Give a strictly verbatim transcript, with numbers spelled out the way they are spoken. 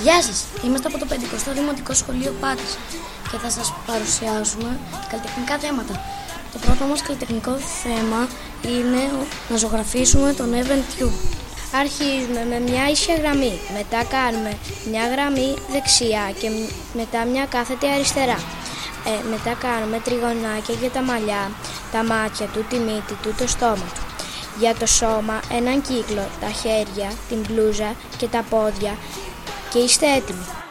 Γεια σας, είμαστε από το πενηκοστό Δημοτικό Σχολείο Πάτης και θα σας παρουσιάσουμε καλλιτεχνικά θέματα. Το πρώτο μας καλλιτεχνικό θέμα είναι να ζωγραφίσουμε τον Event Tube. Αρχίζουμε με μια ίσια γραμμή, μετά κάνουμε μια γραμμή δεξιά και μετά μια κάθετη αριστερά. Ε, μετά κάνουμε τριγωνάκια για τα μαλλιά, τα μάτια του, τη μύτη του, το στόμα του. Για το σώμα έναν κύκλο, τα χέρια, την μπλούζα και τα πόδια και είστε έτοιμοι.